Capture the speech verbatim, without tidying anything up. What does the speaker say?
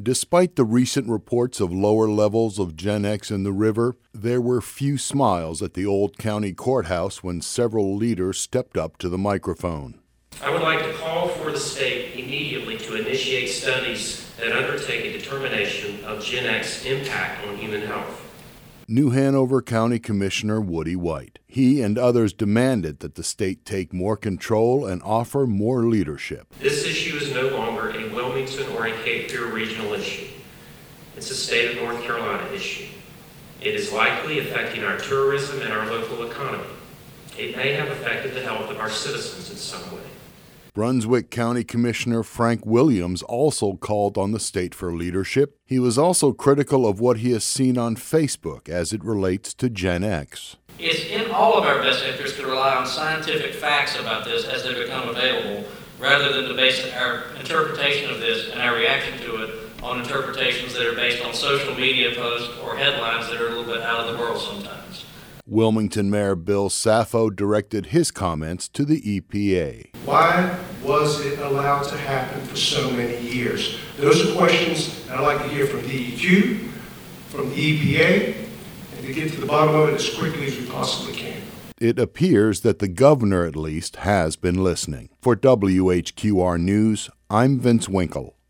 Despite the recent reports of lower levels of Gen X in the river, there were few smiles at the Old County Courthouse when several leaders stepped up to the microphone. I would like to call for the state immediately to initiate studies that undertake a determination of Gen X impact on human health. New Hanover County Commissioner Woody White. He and others demanded that the state take more control and offer more leadership. This issue is no longer a Wilmington or a Cape Fear regional issue. It's a state of North Carolina issue. It is likely affecting our tourism and our local economy. It may have affected the health of our citizens in some way. Brunswick County Commissioner Frank Williams also called on the state for leadership. He was also critical of what he has seen on Facebook as it relates to Gen X. It's in all of our best interest to rely on scientific facts about this as they become available, rather than to base our interpretation of this and our reaction to it on interpretations that are based on social media posts or headlines that are a little bit out of the world sometimes. Wilmington Mayor Bill Saffo directed his comments to the E P A. Why was it allowed to happen for so many years? Those are questions that I'd like to hear from D E Q, from the E P A, and to get to the bottom of it as quickly as we possibly can. It appears that the governor, at least, has been listening. For W H Q R News, I'm Vince Winkle.